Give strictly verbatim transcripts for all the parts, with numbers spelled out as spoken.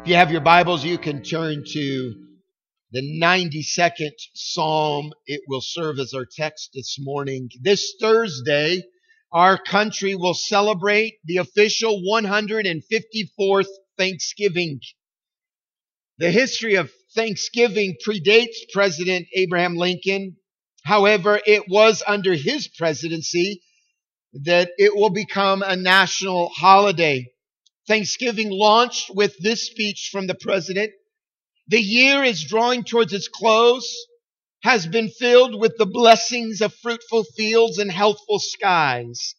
If you have your Bibles, you can turn to the ninety-second Psalm. It will serve as our text this morning. This Thursday, our country will celebrate the official one hundred fifty-fourth Thanksgiving. The history of Thanksgiving predates President Abraham Lincoln. However, it was under his presidency that it will become a national holiday. Thanksgiving launched with this speech from the president. The year is drawing towards its close, has been filled with the blessings of fruitful fields and healthful skies.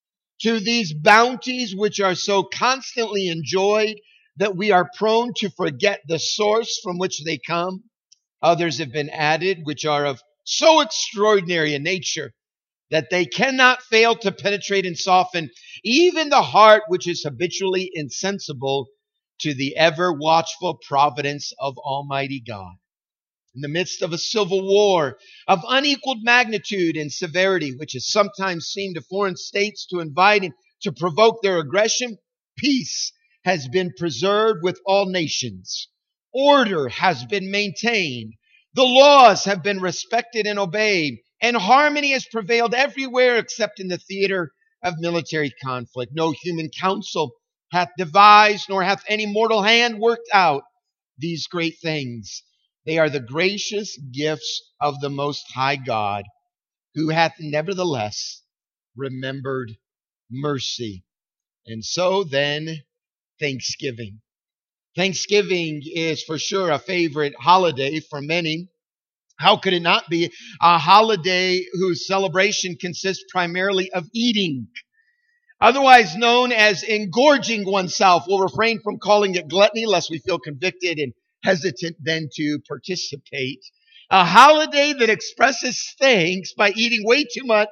To these bounties which are so constantly enjoyed that we are prone to forget the source from which they come, others have been added which are of so extraordinary a nature that they cannot fail to penetrate and soften even the heart which is habitually insensible to the ever-watchful providence of Almighty God. In the midst of a civil war of unequaled magnitude and severity, which has sometimes seemed to foreign states to invite and to provoke their aggression, peace has been preserved with all nations. Order has been maintained. The laws have been respected and obeyed. And harmony has prevailed everywhere except in the theater of military conflict. No human counsel hath devised, nor hath any mortal hand worked out these great things. They are the gracious gifts of the Most High God, who hath nevertheless remembered mercy. And so then, Thanksgiving. Thanksgiving is for sure a favorite holiday for many. How could it not be a holiday whose celebration consists primarily of eating? Otherwise known as engorging oneself. We'll refrain from calling it gluttony lest we feel convicted and hesitant then to participate. A holiday that expresses thanks by eating way too much,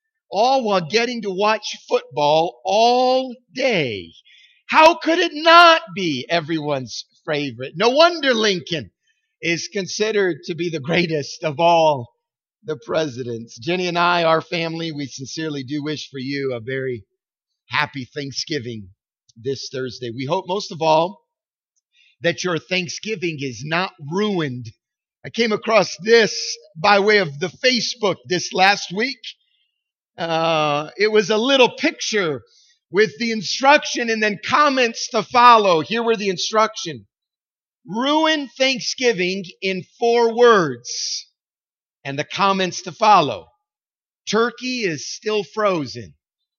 all while getting to watch football all day. How could it not be everyone's favorite? No wonder Lincoln is considered to be the greatest of all the presidents. Jenny and I, our family, we sincerely do wish for you a very happy Thanksgiving this Thursday. We hope most of all that your Thanksgiving is not ruined. I came across this by way of the Facebook this last week. Uh, it was a little picture with the instruction and then comments to follow. Here were the instruction. Ruin Thanksgiving in four words. And the comments to follow. Turkey is still frozen.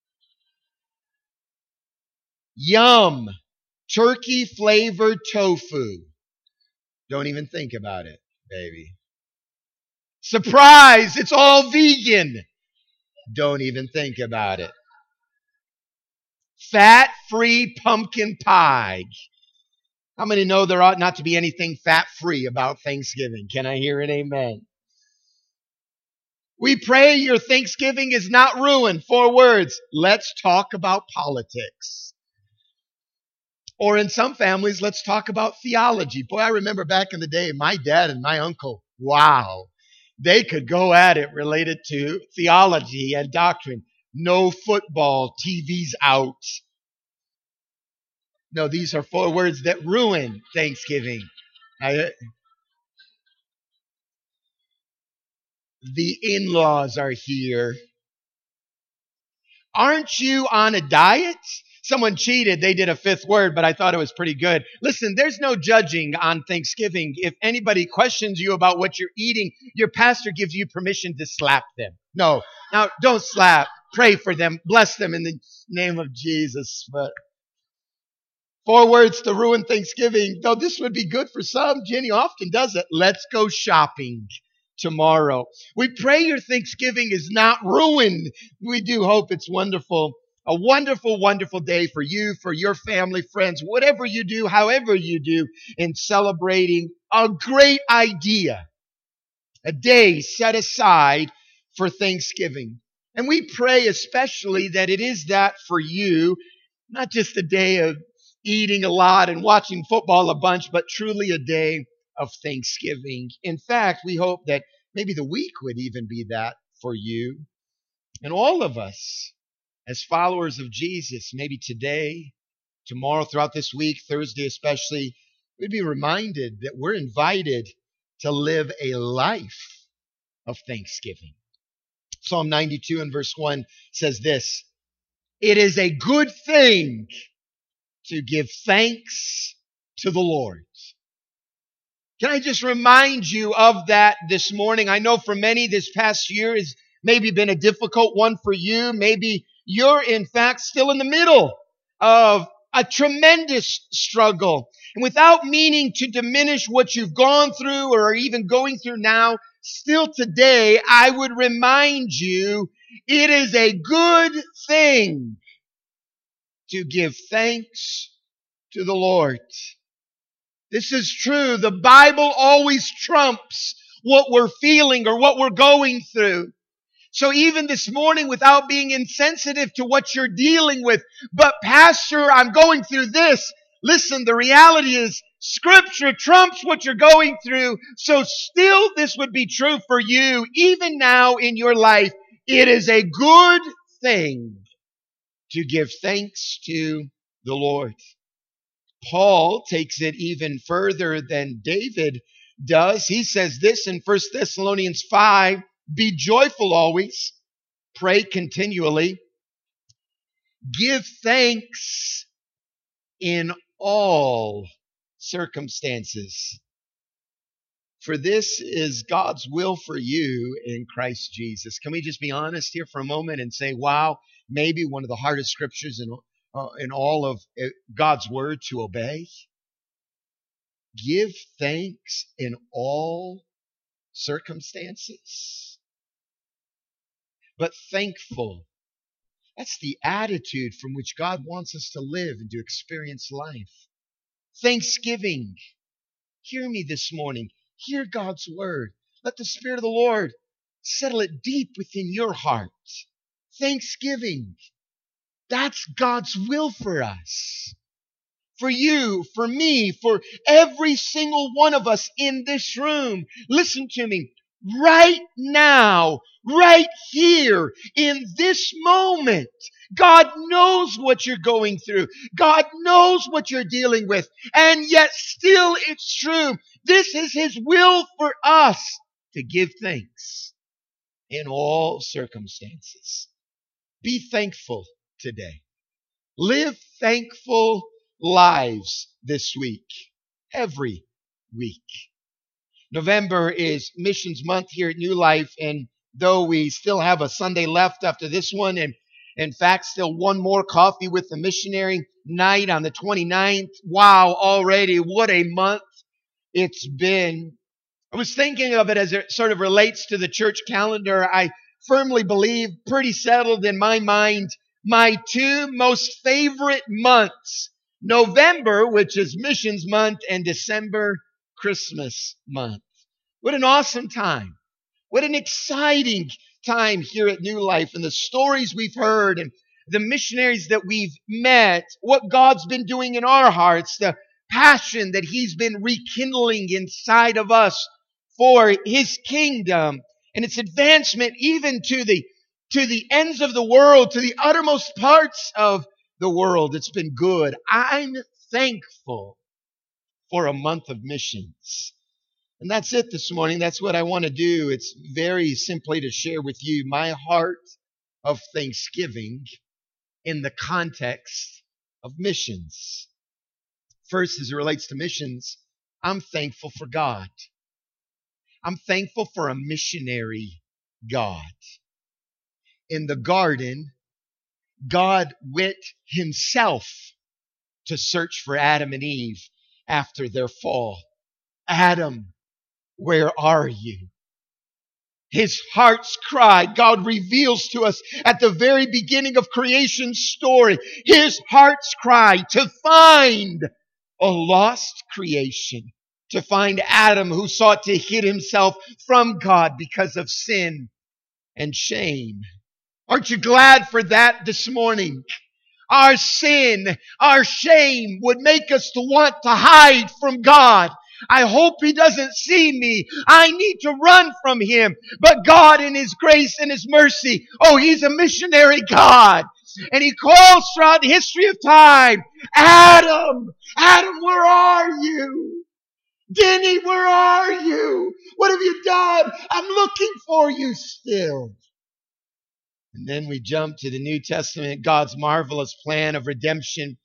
Yum. Turkey flavored tofu. Don't even think about it, baby. Surprise, it's all vegan. Don't even think about it. Fat-free pumpkin pie. How many know there ought not to be anything fat-free about Thanksgiving? Can I hear an amen? We pray your Thanksgiving is not ruined. Four words. Let's talk about politics. Or in some families, let's talk about theology. Boy, I remember back in the day, my dad and my uncle, wow, they could go at it related to theology and doctrine. No football, T V's out. No, these are four words that ruin Thanksgiving. I, the in-laws are here. Aren't you on a diet? Someone cheated. They did a fifth word, but I thought it was pretty good. Listen, there's no judging on Thanksgiving. If anybody questions you about what you're eating, your pastor gives you permission to slap them. No, now don't slap. Pray for them. Bless them in the name of Jesus. But four words to ruin Thanksgiving. Though this would be good for some. Jenny often does it. Let's go shopping tomorrow. We pray your Thanksgiving is not ruined. We do hope it's wonderful. A wonderful, wonderful day for you, for your family, friends, whatever you do, however you do, in celebrating a great idea. A day set aside for Thanksgiving. And we pray especially that it is that for you, not just a day of eating a lot and watching football a bunch, but truly a day of Thanksgiving. In fact, we hope that maybe the week would even be that for you. And all of us, as followers of Jesus, maybe today, tomorrow, throughout this week, Thursday especially, we'd be reminded that we're invited to live a life of thanksgiving. Psalm ninety-two and verse one says this, "It is a good thing to give thanks to the Lord." Can I just remind you of that this morning? I know for many this past year has maybe been a difficult one for you. Maybe you're in fact still in the middle of a tremendous struggle. And without meaning to diminish what you've gone through or are even going through now, still today, I would remind you, it is a good thing to give thanks to the Lord. This is true. The Bible always trumps what we're feeling or what we're going through. So even this morning, without being insensitive to what you're dealing with, but Pastor, I'm going through this. Listen, the reality is Scripture trumps what you're going through. So still this would be true for you. Even now in your life, it is a good thing to give thanks to the Lord. Paul takes it even further than David does. He says this in First Thessalonians five, "Be joyful always, pray continually, give thanks in all circumstances. For this is God's will for you in Christ Jesus." Can we just be honest here for a moment and say, wow, maybe one of the hardest scriptures in, uh, in all of God's word to obey? Give thanks in all circumstances. But thankful. That's the attitude from which God wants us to live and to experience life. Thanksgiving. Hear me this morning. Hear God's word. Let the Spirit of the Lord settle it deep within your heart. Thanksgiving. That's God's will for us. For you, for me, for every single one of us in this room. Listen to me. Right now, right here, in this moment, God knows what you're going through. God knows what you're dealing with. And yet still it's true. This is His will for us to give thanks in all circumstances. Be thankful today. Live thankful lives this week, every week. November is Missions Month here at New Life, and though we still have a Sunday left after this one, and in fact, still one more coffee with the missionary night on the twenty-ninth. Wow, already, what a month it's been. I was thinking of it as it sort of relates to the church calendar. I firmly believe, pretty settled in my mind, my two most favorite months, November, which is Missions Month, and December, Christmas month. What an awesome time. What an exciting time here at New Life, and the stories we've heard and the missionaries that we've met, what God's been doing in our hearts, the passion that He's been rekindling inside of us for His kingdom and its advancement even to the to the ends of the world, to the uttermost parts of the world. It's been good. I'm thankful for a month of missions. And that's it this morning. That's what I want to do. It's very simply to share with you my heart of thanksgiving in the context of missions. First, as it relates to missions, I'm thankful for God. I'm thankful for a missionary God. In the garden, God went Himself to search for Adam and Eve after their fall. Adam, where are you? His heart's cry, God reveals to us at the very beginning of creation's story, His heart's cry to find a lost creation, to find Adam who sought to hid himself from God because of sin and shame. Aren't you glad for that this morning? Our sin, our shame would make us to want to hide from God. I hope He doesn't see me. I need to run from Him. But God in His grace and His mercy, oh, He's a missionary God. And he calls throughout the history of time, Adam, Adam, where are you? Denny, where are you? What have you done? I'm looking for you still. And then we jump to the New Testament, God's marvelous plan of redemption.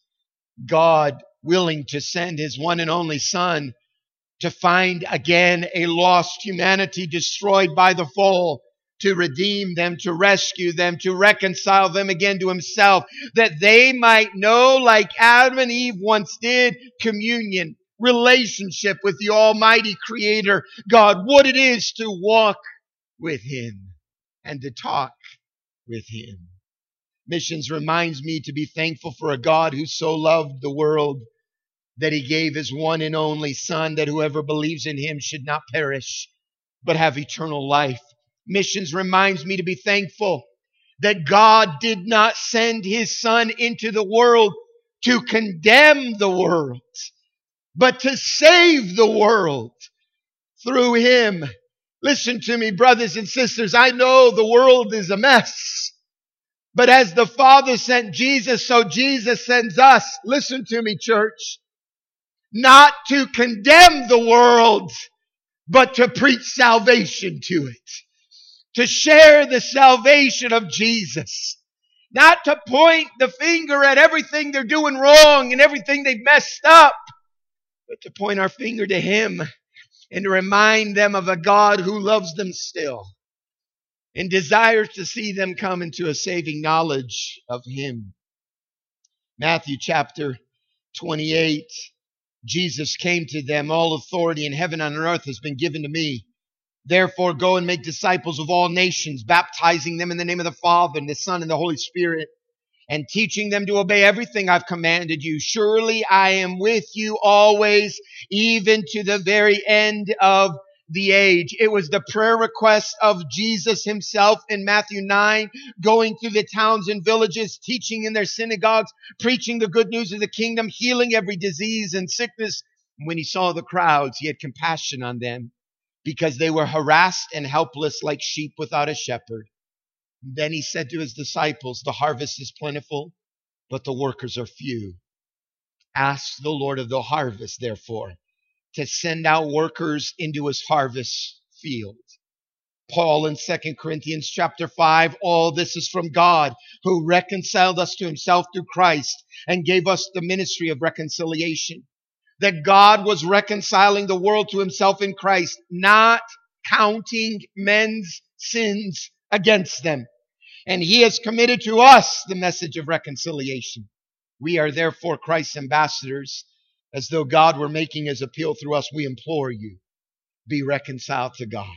God willing to send his one and only Son to find again a lost humanity destroyed by the fall, to redeem them, to rescue them, to reconcile them again to himself, that they might know, like Adam and Eve once did, communion, relationship with the Almighty Creator God, what it is to walk with him and to talk with him. Missions reminds me to be thankful for a God who so loved the world that he gave his one and only Son, that whoever believes in him should not perish, but have eternal life. Missions reminds me to be thankful that God did not send his Son into the world to condemn the world, but to save the world through him. Listen to me, brothers and sisters. I know the world is a mess. But as the Father sent Jesus, so Jesus sends us. Listen to me, church. Not to condemn the world, but to preach salvation to it. To share the salvation of Jesus. Not to point the finger at everything they're doing wrong and everything they've messed up, but to point our finger to him and to remind them of a God who loves them still and desires to see them come into a saving knowledge of him. Matthew chapter twenty-eight, Jesus came to them, all authority in heaven and on earth has been given to me. Therefore go and make disciples of all nations, baptizing them in the name of the Father and the Son and the Holy Spirit, and teaching them to obey everything I've commanded you. Surely I am with you always, even to the very end of the age. It was the prayer request of Jesus himself in Matthew nine, going through the towns and villages, teaching in their synagogues, preaching the good news of the kingdom, healing every disease and sickness. When he saw the crowds, he had compassion on them because they were harassed and helpless like sheep without a shepherd. Then he said to his disciples, the harvest is plentiful, but the workers are few. Ask the Lord of the harvest, therefore, to send out workers into his harvest field. Paul in Second Corinthians chapter five, all this is from God, who reconciled us to himself through Christ and gave us the ministry of reconciliation. That God was reconciling the world to himself in Christ, not counting men's sins against them. And he has committed to us the message of reconciliation. We are therefore Christ's ambassadors. As though God were making his appeal through us, we implore you, be reconciled to God.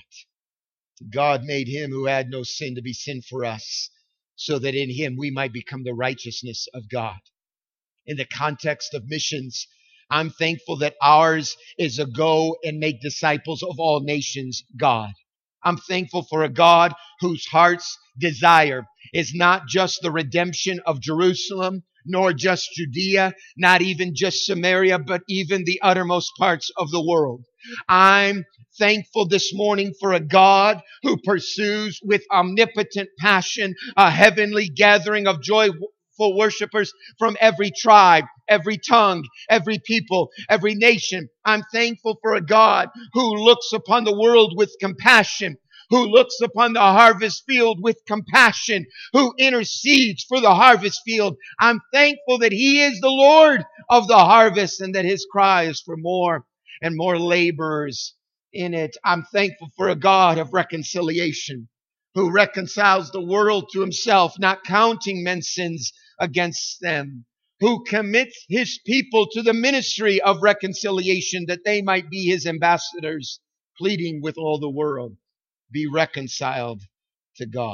God made him who had no sin to be sin for us, so that in him we might become the righteousness of God. In the context of missions, I'm thankful that ours is a go and make disciples of all nations God. I'm thankful for a God whose heart's desire is not just the redemption of Jerusalem, nor just Judea, not even just Samaria, but even the uttermost parts of the world. I'm thankful this morning for a God who pursues with omnipotent passion a heavenly gathering of joyful worshipers from every tribe, every tongue, every people, every nation. I'm thankful for a God who looks upon the world with compassion, who looks upon the harvest field with compassion, who intercedes for the harvest field. I'm thankful that he is the Lord of the harvest and that his cry is for more and more laborers in it. I'm thankful for a God of reconciliation who reconciles the world to himself, not counting men's sins against them, who commits his people to the ministry of reconciliation that they might be his ambassadors, pleading with all the world, be reconciled to God.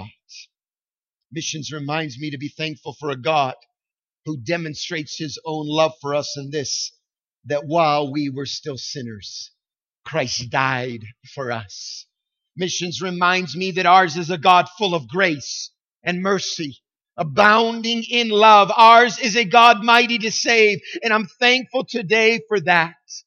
Missions reminds me to be thankful for a God who demonstrates his own love for us in this, that while we were still sinners, Christ died for us. Missions reminds me that ours is a God full of grace and mercy, abounding in love. Ours is a God mighty to save, and I'm thankful today for that.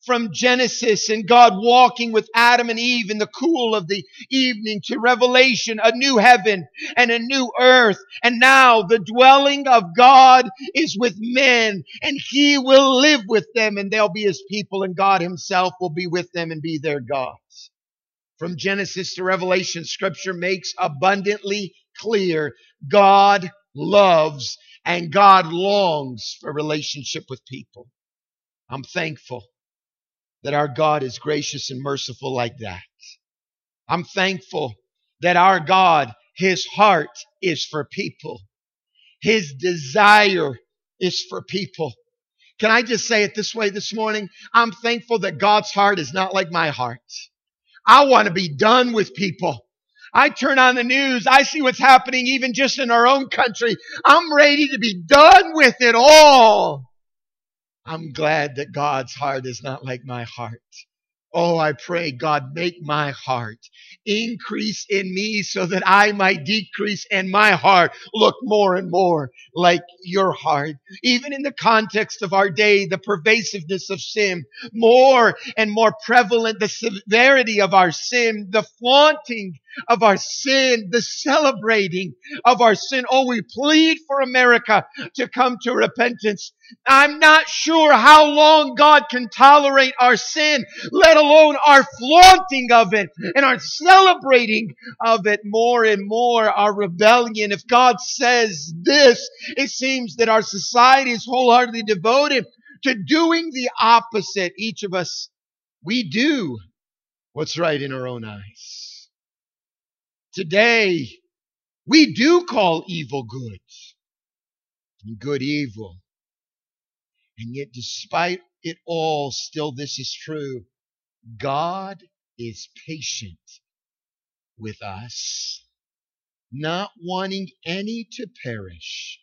from Genesis and God walking with Adam and Eve in the cool of the evening to Revelation, a new heaven and a new earth. And now the dwelling of God is with men, and He will live with them, and they'll be His people, and God Himself will be with them and be their God. From Genesis to Revelation, Scripture makes abundantly clear God loves and God longs for relationship with people. I'm thankful that our God is gracious and merciful like that. I'm thankful that our God, His heart is for people. His desire is for people. Can I just say it this way this morning? I'm thankful that God's heart is not like my heart. I want to be done with people. I turn on the news. I see what's happening even just in our own country. I'm ready to be done with it all. I'm glad that God's heart is not like my heart. Oh, I pray, God, make my heart increase in me so that I might decrease and my heart look more and more like your heart. Even in the context of our day, the pervasiveness of sin, more and more prevalent, the severity of our sin, the flaunting of our sin, the celebrating of our sin. Oh, we plead for America to come to repentance. I'm not sure how long God can tolerate our sin, let alone our flaunting of it and our celebrating of it more and more, our rebellion. If God says this, it seems that our society is wholeheartedly devoted to doing the opposite. Each of us, we do what's right in our own eyes. Today, we do call evil good and good evil. And yet, despite it all, still this is true. God is patient with us, not wanting any to perish,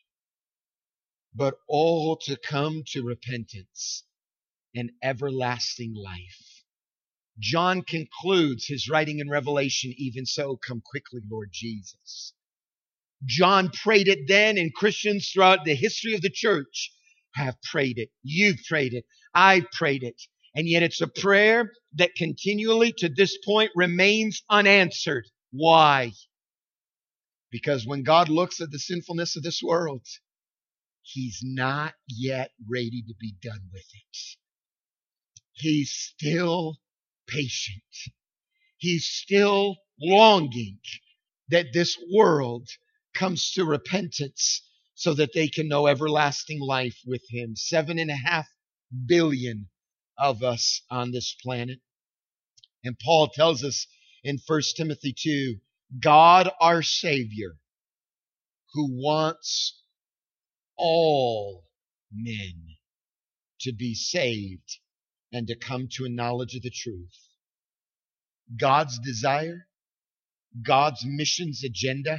but all to come to repentance and everlasting life. John concludes his writing in Revelation, even so, come quickly, Lord Jesus. John prayed it then, and Christians throughout the history of the church have prayed it. You've prayed it. I've prayed it. And yet it's a prayer that continually to this point remains unanswered. Why? Because when God looks at the sinfulness of this world, He's not yet ready to be done with it. He's still patient. He's still longing that this world comes to repentance so that they can know everlasting life with Him. Seven and a half billion of us on this planet. And Paul tells us in First Timothy two, God our Savior, who wants all men to be saved and to come to a knowledge of the truth. God's desire, God's missions agenda,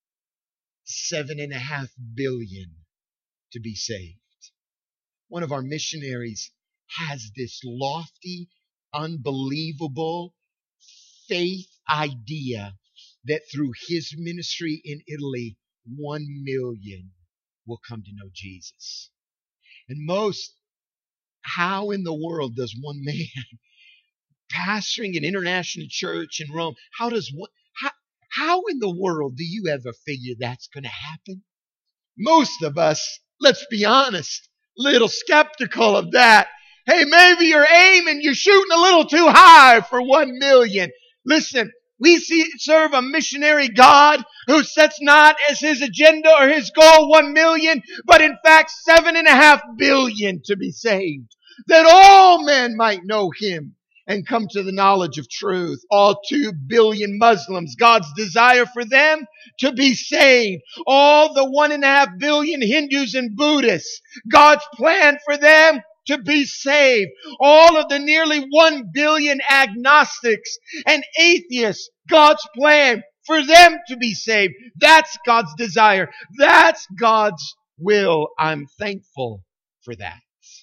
seven and a half billion to be saved. One of our missionaries has this lofty, unbelievable faith idea that through his ministry in Italy, one million will come to know Jesus. And most, how in the world does one man pastoring an international church in Rome, how does one, how, how in the world do you ever figure that's going to happen? Most of us, let's be honest, little skeptical of that. Hey, maybe you're aiming, you're shooting a little too high for one million. Listen, we see, serve a missionary God who sets not as his agenda or his goal one million, but in fact seven and a half billion to be saved. That all men might know Him and come to the knowledge of truth. All two billion Muslims, God's desire for them to be saved. All the one and a half billion Hindus and Buddhists, God's plan for them to be saved. All of the nearly one billion agnostics and atheists, God's plan for them to be saved. That's God's desire. That's God's will. I'm thankful for that.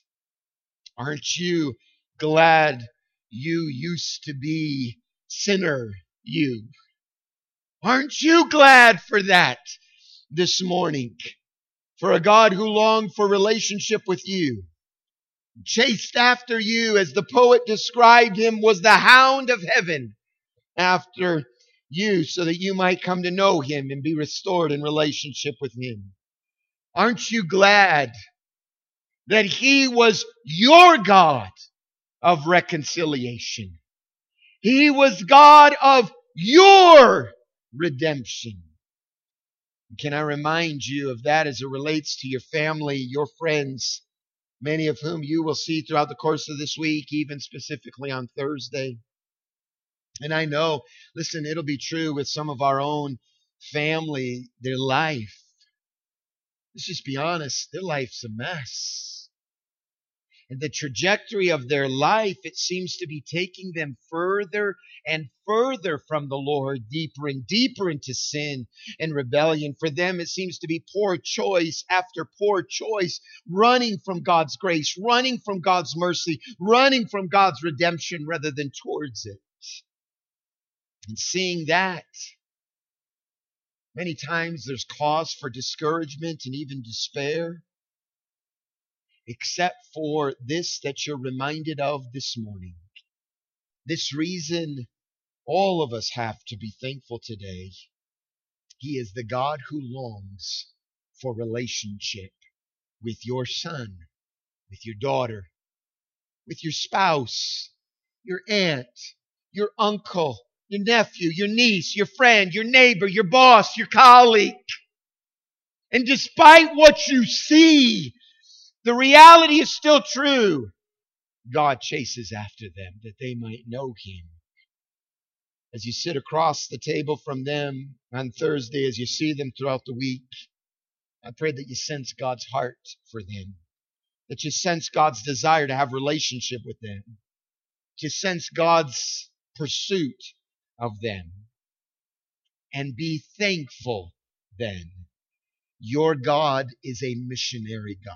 Aren't you glad you used to be sinner you? Aren't you glad for that this morning? For a God who longed for relationship with you chased after you, as the poet described him, was the hound of heaven after you, so that you might come to know him and be restored in relationship with him. Aren't you glad that he was your God of reconciliation? He was God of your redemption. Can I remind you of that as it relates to your family, your friends, many of whom you will see throughout the course of this week, even specifically on Thursday? And I know, listen, it'll be true with some of our own family, their life. Let's just be honest, their life's a mess. And the trajectory of their life, it seems to be taking them further and further from the Lord, deeper and deeper into sin and rebellion. For them, it seems to be poor choice after poor choice, running from God's grace, running from God's mercy, running from God's redemption rather than towards it. And seeing that, many times there's cause for discouragement and even despair, except for this that you're reminded of this morning. This reason all of us have to be thankful today. He is the God who longs for relationship with your son, with your daughter, with your spouse, your aunt, your uncle, your nephew, your niece, your friend, your neighbor, your boss, your colleague. And despite what you see, the reality is still true. God chases after them that they might know him. As you sit across the table from them on Thursday, as you see them throughout the week, I pray that you sense God's heart for them, that you sense God's desire to have relationship with them, that you sense God's pursuit of them. And be thankful then. Your God is a missionary God.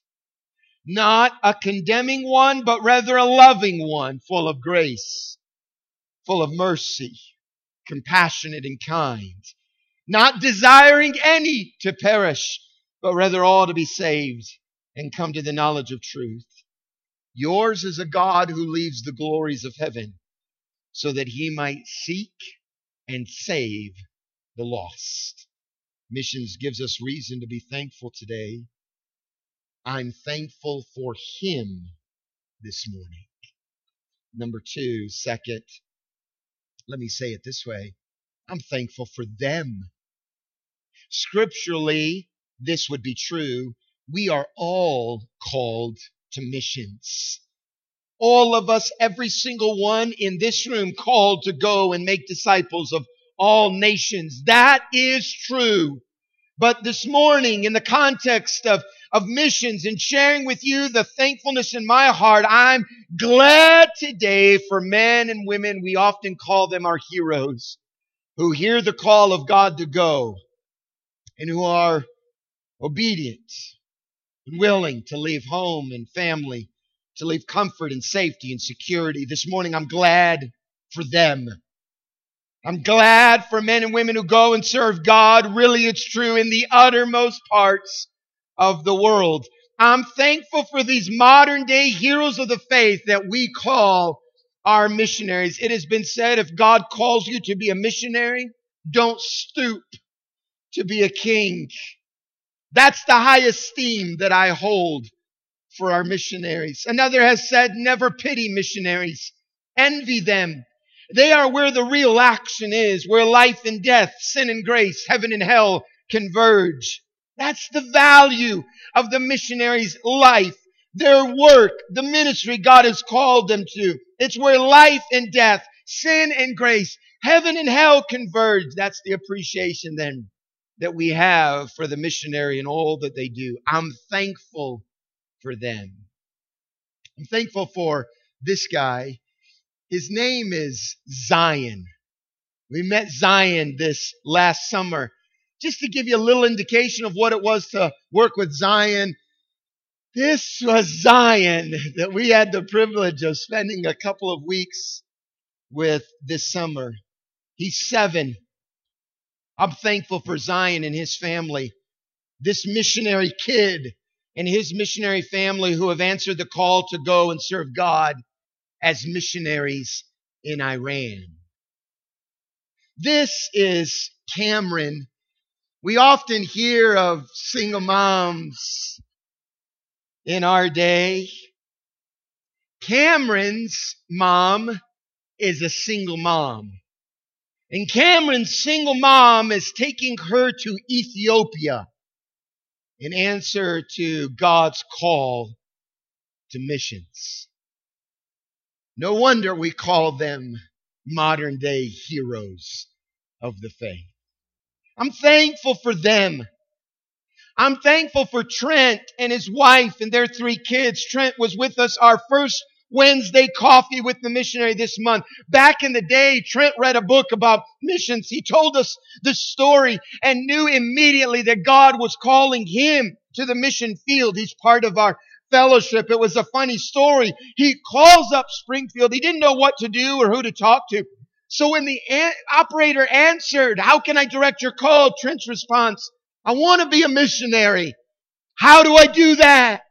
Not a condemning one, but rather a loving one, full of grace, full of mercy, compassionate and kind. Not desiring any to perish, but rather all to be saved and come to the knowledge of truth. Yours is a God who leaves the glories of heaven so that he might seek and save the lost. Missions gives us reason to be thankful today. I'm thankful for him this morning. Number two, second, let me say it this way. I'm thankful for them. Scripturally, this would be true. We are all called to missions. All of us, every single one in this room, called to go and make disciples of all nations. That is true. But this morning, in the context of, of missions and sharing with you the thankfulness in my heart, I'm glad today for men and women, we often call them our heroes, who hear the call of God to go and who are obedient and willing to leave home and family, to leave comfort and safety and security. This morning, I'm glad for them. I'm glad for men and women who go and serve God. Really, it's true in the uttermost parts of the world. I'm thankful for these modern day heroes of the faith that we call our missionaries. It has been said, if God calls you to be a missionary, don't stoop to be a king. That's the high esteem that I hold for our missionaries. Another has said, never pity missionaries. Envy them. They are where the real action is, where life and death, sin and grace, heaven and hell converge. That's the value of the missionaries' life, their work, the ministry God has called them to. It's where life and death, sin and grace, heaven and hell converge. That's the appreciation then that we have for the missionary and all that they do. I'm thankful for them. I'm thankful for this guy. His name is Zion. We met Zion this last summer. Just to give you a little indication of what it was to work with Zion, this was Zion that we had the privilege of spending a couple of weeks with this summer. He's seven. I'm thankful for Zion and his family. This missionary kid and his missionary family who have answered the call to go and serve God as missionaries in Iran. This is Cameron. We often hear of single moms in our day. Cameron's mom is a single mom. And Cameron's single mom is taking her to Ethiopia in answer to God's call to missions. No wonder we call them modern day heroes of the faith. I'm thankful for them. I'm thankful for Trent and his wife and their three kids. Trent was with us our first Wednesday coffee with the missionary this month. Back in the day, Trent read a book about missions. He told us the story and knew immediately that God was calling him to the mission field. He's part of our fellowship. It was a funny story. He calls up Springfield. He didn't know what to do or who to talk to. So when the an- operator answered, "How can I direct your call?" Trent's response, "I want to be a missionary. How do I do that?"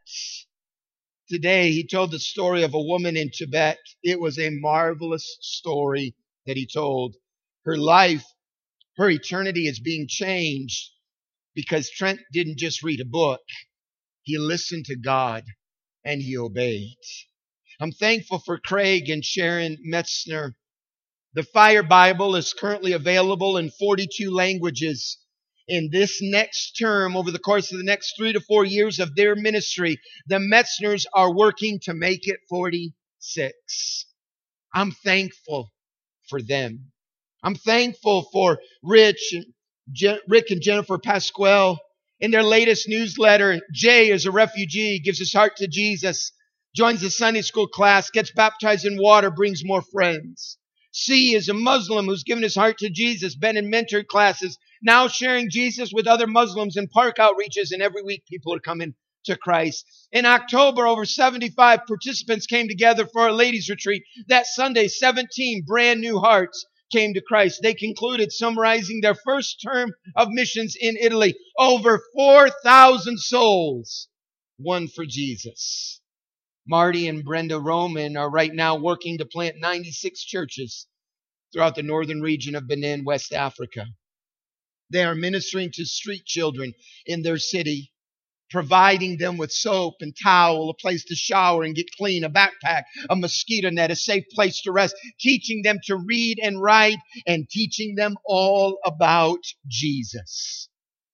Today, he told the story of a woman in Tibet. It was a marvelous story that he told. Her life, her eternity is being changed because Trent didn't just read a book. He listened to God and he obeyed. I'm thankful for Craig and Sharon Metzner. The Fire Bible is currently available in forty-two languages. In this next term, over the course of the next three to four years of their ministry, the Metzners are working to make it forty-six. I'm thankful for them. I'm thankful for Rich, Je- Rick and Jennifer Pasquale. In their latest newsletter, Jay is a refugee, gives his heart to Jesus, joins the Sunday school class, gets baptized in water, brings more friends. C is a Muslim who's given his heart to Jesus, been in mentored classes, now sharing Jesus with other Muslims in park outreaches, and every week people are coming to Christ. In October, over seventy-five participants came together for a ladies' retreat. That Sunday, seventeen brand new hearts came to Christ. They concluded summarizing their first term of missions in Italy. Over four thousand souls won for Jesus. Marty and Brenda Roman are right now working to plant ninety-six churches throughout the northern region of Benin, West Africa. They are ministering to street children in their city, providing them with soap and towel, a place to shower and get clean, a backpack, a mosquito net, a safe place to rest, teaching them to read and write, and teaching them all about Jesus.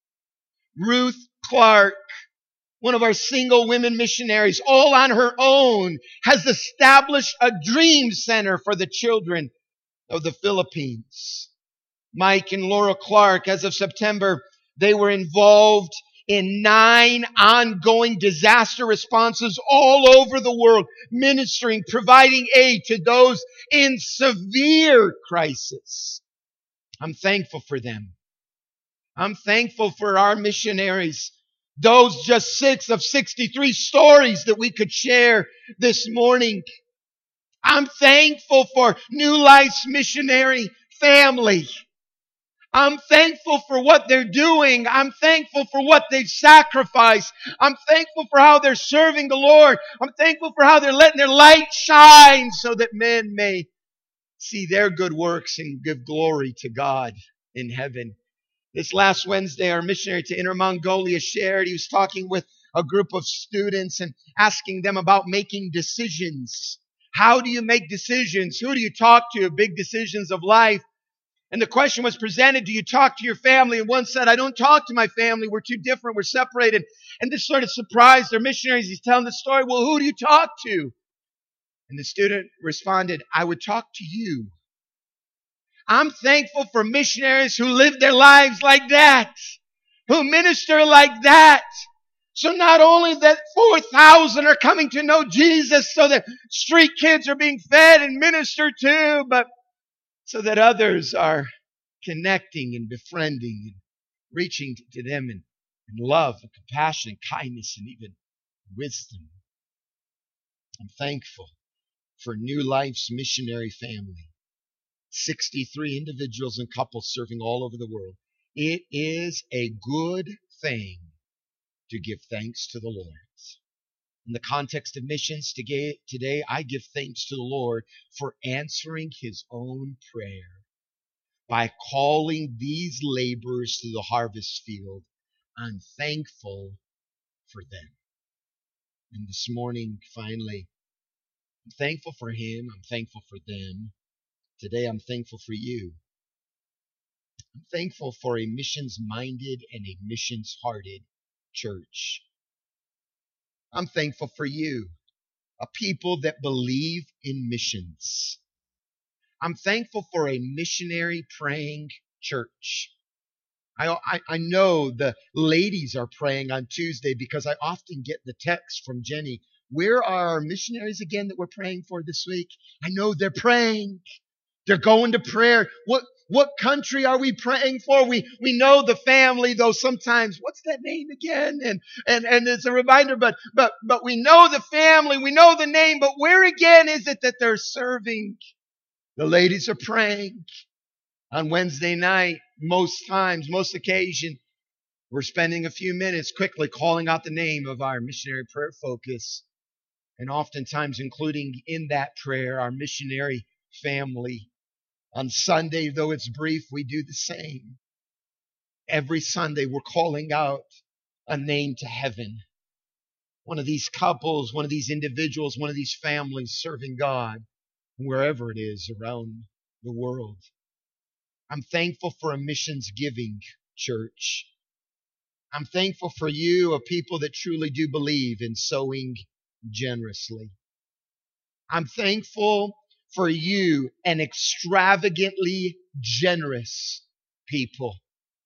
Ruth Clark, one of our single women missionaries, all on her own, has established a dream center for the children of the Philippines. Mike and Laura Clark, as of September, they were involved in nine ongoing disaster responses all over the world, ministering, providing aid to those in severe crisis. I'm thankful for them. I'm thankful for our missionaries. Those just six of sixty-three stories that we could share this morning. I'm thankful for New Life's missionary family. I'm thankful for what they're doing. I'm thankful for what they've sacrificed. I'm thankful for how they're serving the Lord. I'm thankful for how they're letting their light shine so that men may see their good works and give glory to God in heaven. This last Wednesday, our missionary to Inner Mongolia shared, he was talking with a group of students and asking them about making decisions. How do you make decisions? Who do you talk to? Big decisions of life. And the question was presented, do you talk to your family? And one said, I don't talk to my family. We're too different. We're separated. And this sort of surprised their missionaries. He's telling the story. Well, who do you talk to? And the student responded, I would talk to you. I'm thankful for missionaries who live their lives like that, who minister like that. So not only that four thousand are coming to know Jesus so that street kids are being fed and ministered to, but so that others are connecting and befriending and reaching to them in, in love and compassion and kindness and even wisdom. I'm thankful for New Life's missionary family. sixty-three individuals and couples serving all over the world. It is a good thing to give thanks to the Lord. In the context of missions today, today, I give thanks to the Lord for answering his own prayer by calling these laborers to the harvest field. I'm thankful for them. And this morning, finally, I'm thankful for him. I'm thankful for them. Today, I'm thankful for you. I'm thankful for a missions-minded and a missions-hearted church. I'm thankful for you, a people that believe in missions. I'm thankful for a missionary praying church. I, I, I know the ladies are praying on Tuesday because I often get the text from Jenny. Where are our missionaries again that we're praying for this week? I know they're praying. They're going to prayer. What what country are we praying for? We we know the family, though sometimes, what's that name again? And and and it's a reminder, but but but we know the family, we know the name, but where again is it that they're serving? The ladies are praying. On Wednesday night, most times, most occasion, we're spending a few minutes quickly calling out the name of our missionary prayer focus, and oftentimes including in that prayer our missionary family. On Sunday, though it's brief, we do the same. Every Sunday, we're calling out a name to heaven. One of these couples, one of these individuals, one of these families serving God wherever it is around the world. I'm thankful for a missions giving church. I'm thankful for you, a people that truly do believe in sowing generously. I'm thankful for you, an extravagantly generous people.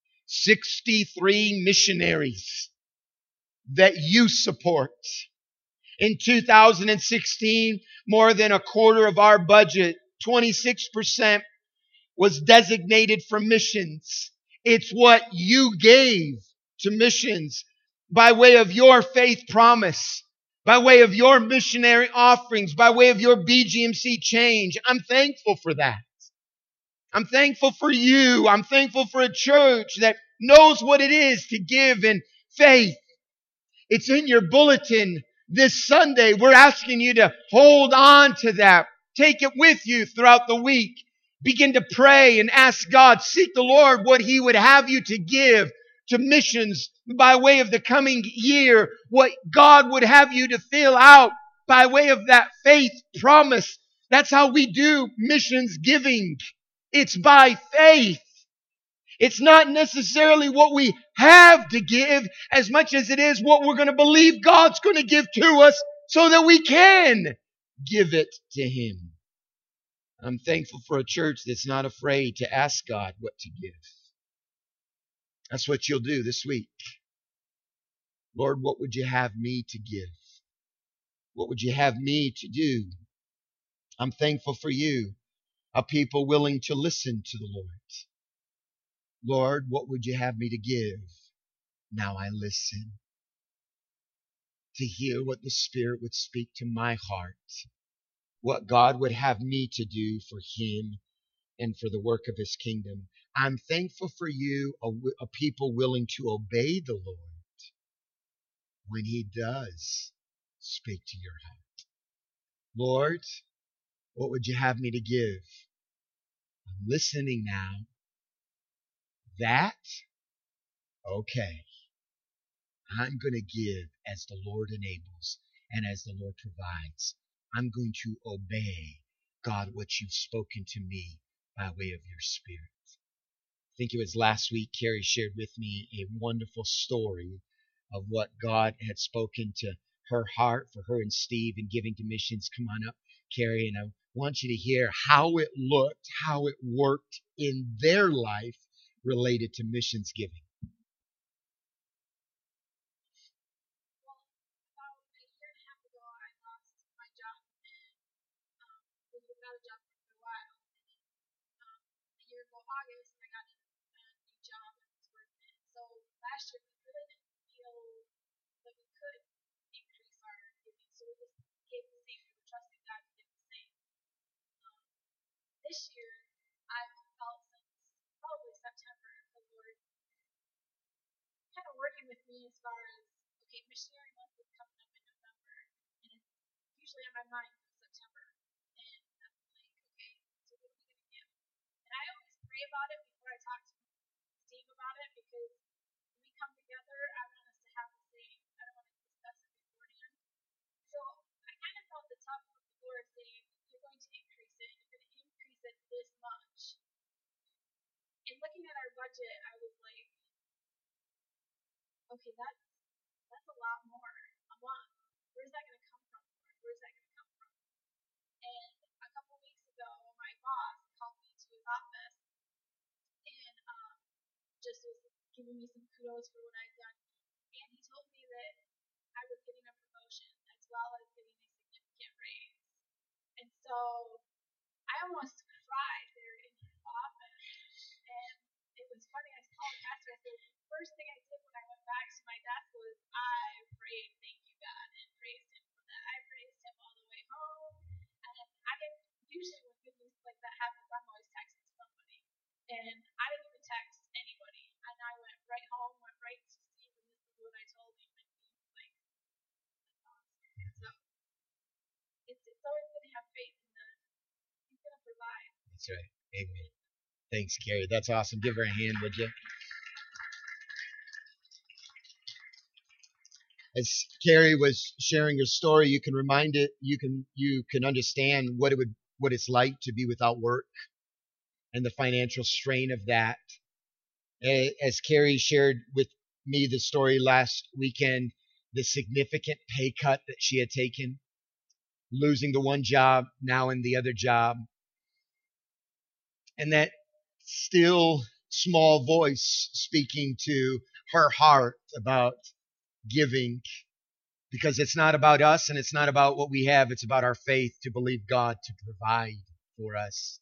sixty-three missionaries that you support. In two thousand sixteen, more than a quarter of our budget, twenty-six percent, was designated for missions. It's what you gave to missions by way of your faith promise, by way of your missionary offerings, by way of your B G M C change. I'm thankful for that. I'm thankful for you. I'm thankful for a church that knows what it is to give in faith. It's in your bulletin this Sunday. We're asking you to hold on to that. Take it with you throughout the week. Begin to pray and ask God, seek the Lord what He would have you to give to missions by way of the coming year, what God would have you to fill out by way of that faith promise. That's how we do missions giving. It's by faith. It's not necessarily what we have to give as much as it is what we're going to believe God's going to give to us so that we can give it to Him. I'm thankful for a church that's not afraid to ask God what to give. That's what you'll do this week. Lord, what would you have me to give? What would you have me to do? I'm thankful for you, a people willing to listen to the Lord. Lord, what would you have me to give? Now I listen to hear what the Spirit would speak to my heart, what God would have me to do for Him and for the work of His kingdom. I'm thankful for you, a, a people willing to obey the Lord when He does speak to your heart. Lord, what would you have me to give? I'm listening now. That? Okay. I'm going to give as the Lord enables and as the Lord provides. I'm going to obey, God, what you've spoken to me by way of your Spirit. I think it was last week Carrie shared with me a wonderful story of what God had spoken to her heart for her and Steve in giving to missions. Come on up, Carrie, and I want you to hear how it looked, how it worked in their life related to missions giving. This year, I've felt since probably September, the Lord kind of working with me as far as okay, missionary month is coming up in November, and it's usually on my mind in September. And I'm like, okay, so what are we going to give? And I always pray about it before I talk to Steve about it, because when we come together, I want us to have the same. I don't want to discuss it beforehand. So I kind of felt the tug of the Lord saying, you're going to increase it. You're going to increase it this much. And looking at our budget, I was like, okay, that's that's a lot more a month. Where's that going to come from? Lord? Where's that going to come from? And a couple weeks ago, my boss called me to his office and um, just was giving me some kudos for what I'd done. And he told me that I was getting a promotion as well as getting a significant raise. And so I almost cried there in his office. And it was funny. I called Pastor. I said, the first thing I did when I went back to my desk was I prayed, thank you, God, and praised him for that. I praised him all the way home. And I didn't, usually when good news like that happens, I'm always texting somebody. And I didn't even text anybody. And I went right home, went right to Steve, and this is what I told him. And he was like, that's awesome. So it's, it's always good to have faith in that he's going to provide. That's right. Amen. Thanks, Carrie. That's awesome. Give her a hand, would you? As Carrie was sharing her story, you can remind it, you can you can understand what it would what it's like to be without work and the financial strain of that. As Carrie shared with me the story last weekend, the significant pay cut that she had taken, losing the one job, now in the other job, and that still small voice speaking to her heart about giving, because it's not about us and it's not about what we have. It's about our faith to believe God to provide for us.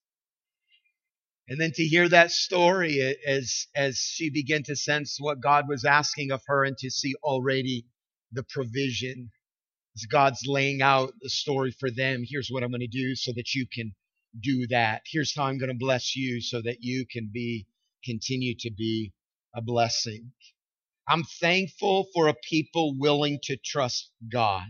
And then to hear that story as, as she began to sense what God was asking of her and to see already the provision as God's laying out the story for them. Here's what I'm going to do so that you can do that. Here's how I'm going to bless you so that you can be, continue to be a blessing. I'm thankful for a people willing to trust God.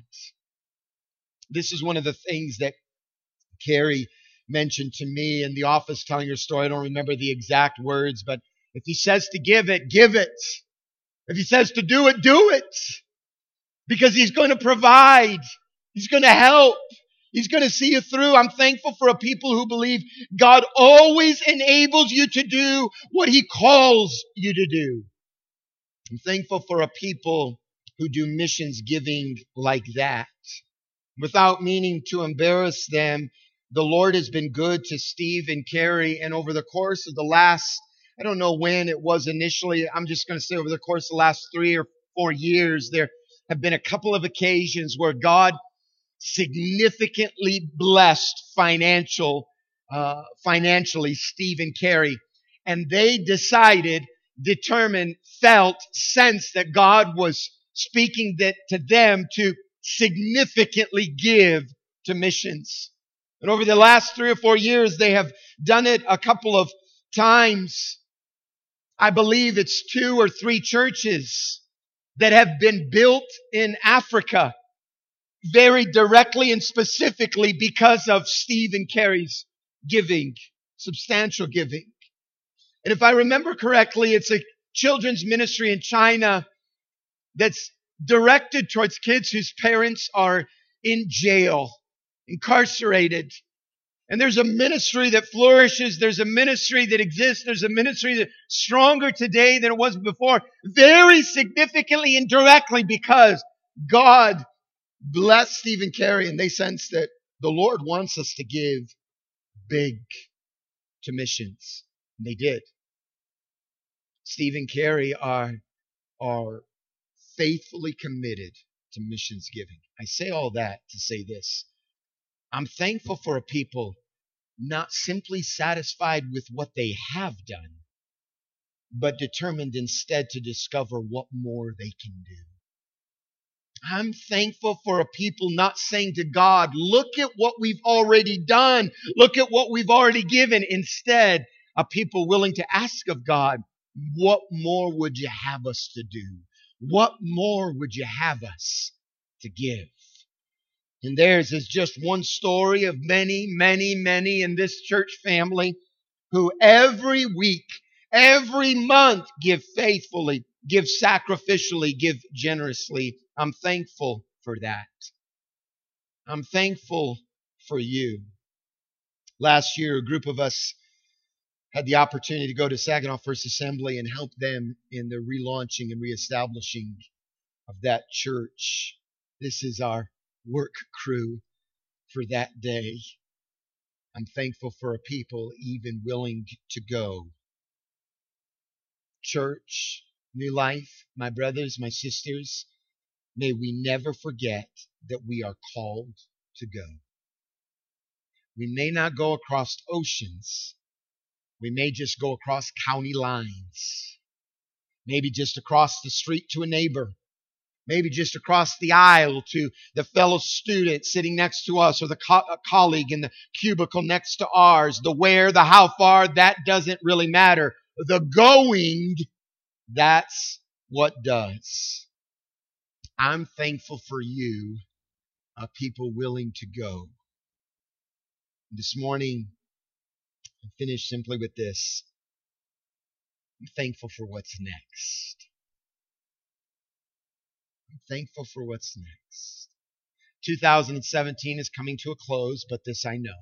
This is one of the things that Carrie mentioned to me in the office telling her story. I don't remember the exact words, but if he says to give it, give it. If he says to do it, do it. Because he's going to provide. He's going to help. He's going to see you through. I'm thankful for a people who believe God always enables you to do what he calls you to do. I'm thankful for a people who do missions giving like that. Without meaning to embarrass them, the Lord has been good to Steve and Carrie, and over the course of the last, I don't know when it was initially, I'm just going to say over the course of the last three or four years, there have been a couple of occasions where God significantly blessed financial, uh, financially Steve and Carrie, and they decided, determined, felt, sensed that God was speaking that to them to significantly give to missions. And over the last three or four years, they have done it a couple of times. I believe it's two or three churches that have been built in Africa very directly and specifically because of Steve and Carrie's giving, substantial giving. And if I remember correctly, it's a children's ministry in China that's directed towards kids whose parents are in jail, incarcerated. And there's a ministry that flourishes. There's a ministry that exists. There's a ministry that's stronger today than it was before, very significantly and directly because God blessed Steve and Carrie, and they sensed that the Lord wants us to give big to missions. And they did. Steve and Carrie are, are faithfully committed to missions giving. I say all that to say this. I'm thankful for a people not simply satisfied with what they have done, but determined instead to discover what more they can do. I'm thankful for a people not saying to God, look at what we've already done. Look at what we've already given. Instead, a people willing to ask of God, what more would you have us to do? what more would you have us to give? And theirs is just one story of many, many, many in this church family who every week, every month give faithfully, give sacrificially, give generously. I'm thankful for that. I'm thankful for you. Last year, a group of us had the opportunity to go to Saginaw First Assembly and help them in the relaunching and reestablishing of that church. This is our work crew for that day. I'm thankful for a people even willing to go. Church, New Life, my brothers, my sisters, may we never forget that we are called to go. We may not go across oceans. We may just go across county lines. Maybe just across the street to a neighbor. Maybe just across the aisle to the fellow student sitting next to us, or the co- colleague in the cubicle next to ours. The where, the how far, that doesn't really matter. The going, that's what does. I'm thankful for you, uh, people willing to go. This morning, I finish simply with this. I'm thankful for what's next. I'm thankful for what's next. two thousand seventeen is coming to a close, but this I know.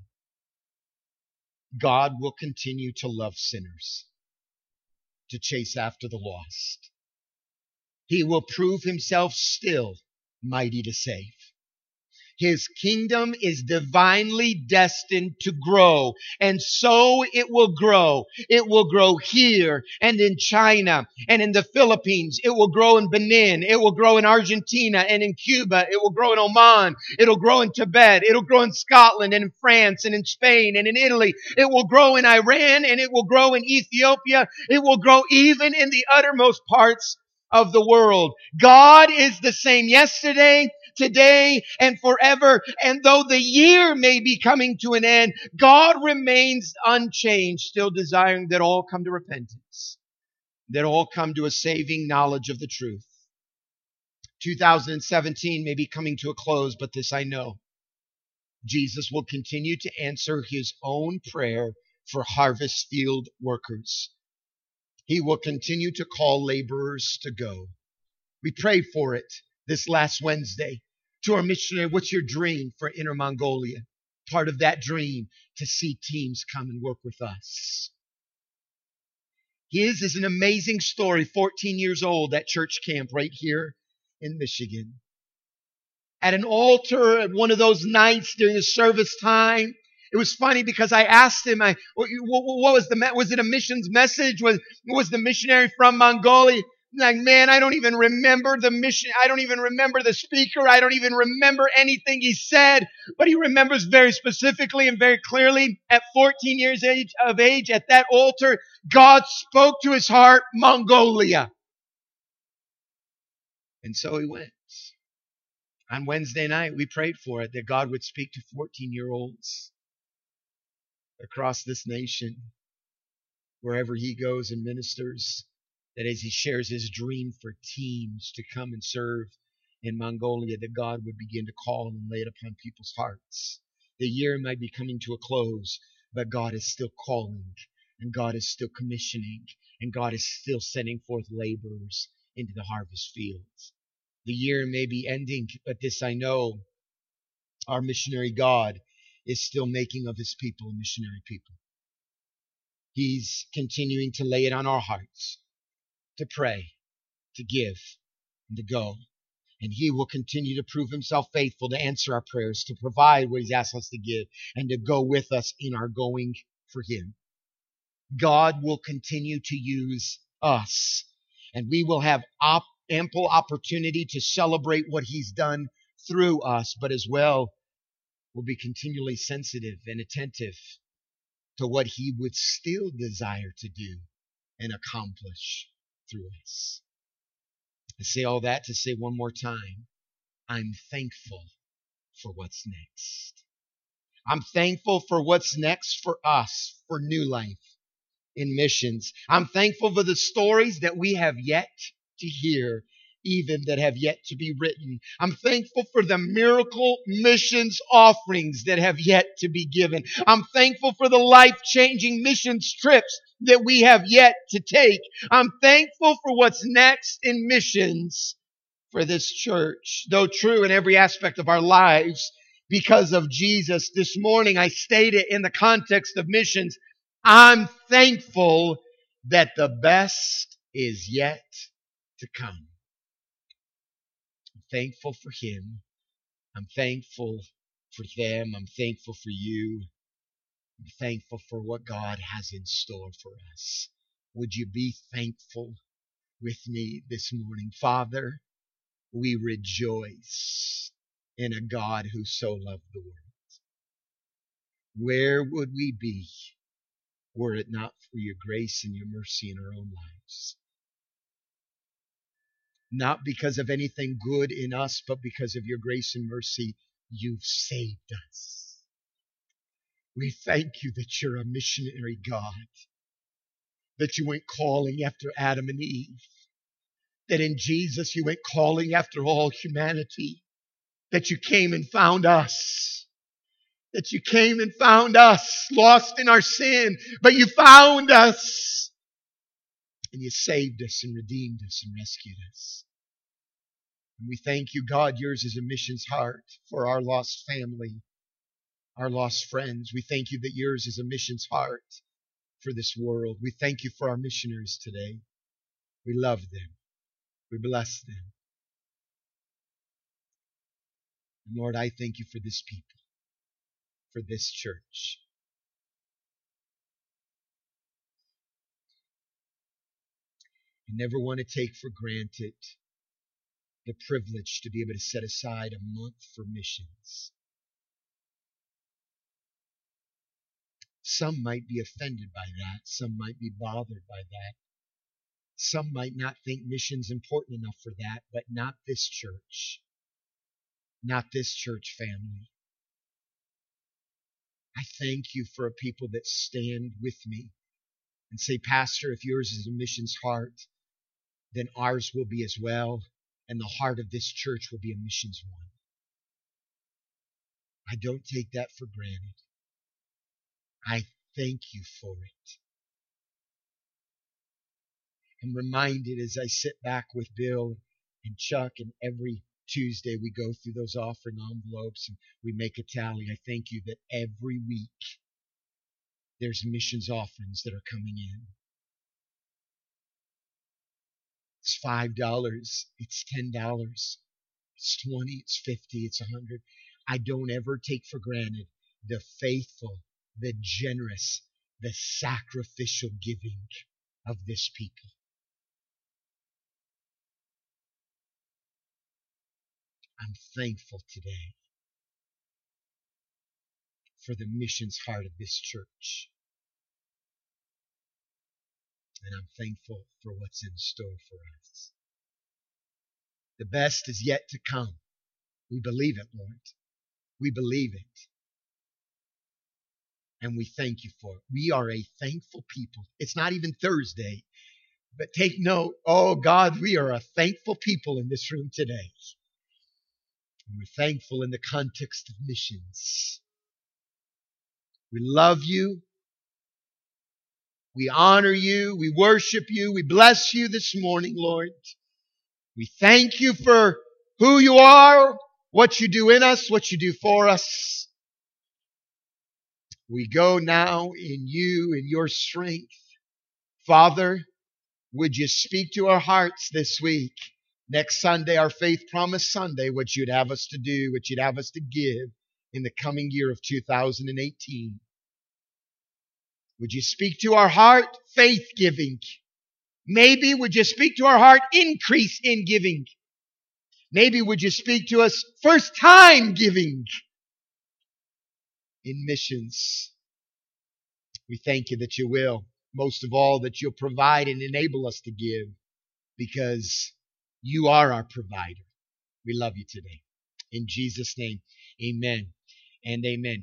God will continue to love sinners, to chase after the lost. He will prove himself still mighty to save. His kingdom is divinely destined to grow, and so it will grow. It will grow here and in China and in the Philippines. It will grow in Benin. It will grow in Argentina and in Cuba. It will grow in Oman. It'll grow in Tibet. It'll grow in Scotland and in France and in Spain and in Italy. It will grow in Iran, and it will grow in Ethiopia. It will grow even in the uttermost parts of the world. God is the same yesterday, today, and forever. And though the year may be coming to an end, God remains unchanged, still desiring that all come to repentance, that all come to a saving knowledge of the truth. two thousand seventeen may be coming to a close, but this I know. Jesus will continue to answer his own prayer for harvest field workers. He will continue to call laborers to go. We prayed for it this last Wednesday to our missionary. What's your dream for Inner Mongolia? Part of that dream, to see teams come and work with us. His is an amazing story. fourteen years old at church camp right here in Michigan. At an altar at one of those nights during the service time, it was funny because I asked him, I, what, what was the, was it a missions message? Was, was the missionary from Mongolia? Like, man, I don't even remember the mission. I don't even remember the speaker. I don't even remember anything he said, but he remembers very specifically and very clearly at fourteen years age, of age at that altar, God spoke to his heart, Mongolia. And so he went. On Wednesday night, we prayed for it, that God would speak to fourteen-year-olds across this nation, wherever he goes and ministers, that as he shares his dream for teams to come and serve in Mongolia, that God would begin to call and lay it upon people's hearts. The year might be coming to a close, but God is still calling, and God is still commissioning, and God is still sending forth laborers into the harvest fields. The year may be ending, but this I know, our missionary God is still making of his people a missionary people. He's continuing to lay it on our hearts, to pray, to give, and to go. And he will continue to prove himself faithful to answer our prayers, to provide what he's asked us to give, and to go with us in our going for him. God will continue to use us, and we will have op- ample opportunity to celebrate what he's done through us, but as well, we'll be continually sensitive and attentive to what he would still desire to do and accomplish through us. I say all that to say one more time, I'm thankful for what's next. I'm thankful for what's next for us, for New Life in missions. I'm thankful for the stories that we have yet to hear even that have yet to be written. I'm thankful for the miracle missions offerings that have yet to be given. I'm thankful for the life-changing missions trips that we have yet to take. I'm thankful for what's next in missions for this church. Though true in every aspect of our lives, because of Jesus, this morning I stated in the context of missions, I'm thankful that the best is yet to come. I'm thankful for Him. I'm thankful for them. I'm thankful for you. I'm thankful for what God has in store for us. Would you be thankful with me this morning? Father, we rejoice in a God who so loved the world. Where would we be were it not for your grace and your mercy in our own lives? Not because of anything good in us, but because of your grace and mercy, you've saved us. We thank you that you're a missionary God, that you went calling after Adam and Eve, that in Jesus you went calling after all humanity, that you came and found us, that you came and found us, lost in our sin, but you found us, and you saved us and redeemed us and rescued us. And we thank you, God, yours is a missions heart for our lost family, our lost friends. We thank you that yours is a missions heart for this world. We thank you for our missionaries today. We love them. We bless them. And Lord, I thank you for this people, for this church. I never want to take for granted the privilege to be able to set aside a month for missions. Some might be offended by that. Some might be bothered by that. Some might not think mission's important enough for that, but not this church. Not this church family. I thank you for a people that stand with me and say, Pastor, if yours is a missions heart, then ours will be as well, and the heart of this church will be a missions one. I don't take that for granted. I thank you for it. I'm reminded as I sit back with Bill and Chuck, and every Tuesday we go through those offering envelopes and we make a tally. I thank you that every week there's missions offerings that are coming in. It's five dollars. It's ten dollars. It's twenty. It's fifty. It's a hundred. I don't ever take for granted the faithful, the generous, the sacrificial giving of this people. I'm thankful today for the missions heart of this church. And I'm thankful for what's in store for us. The best is yet to come. We believe it, Lord. We believe it. And we thank you for it. We are a thankful people. It's not even Thursday, but take note. Oh God, we are a thankful people in this room today. And we're thankful in the context of missions. We love you. We honor you. We worship you. We bless you this morning, Lord. We thank you for who you are, what you do in us, what you do for us. We go now in you, in your strength. Father, would you speak to our hearts this week? Next Sunday, our Faith Promise Sunday, what you'd have us to do, what you'd have us to give in the coming year of two thousand eighteen. Would you speak to our heart? Faith giving. Maybe would you speak to our heart? Increase in giving. Maybe would you speak to us? First time giving in missions. We thank you that you will. Most of all, that you'll provide and enable us to give, because you are our provider. We love you today. In Jesus' name, amen and amen.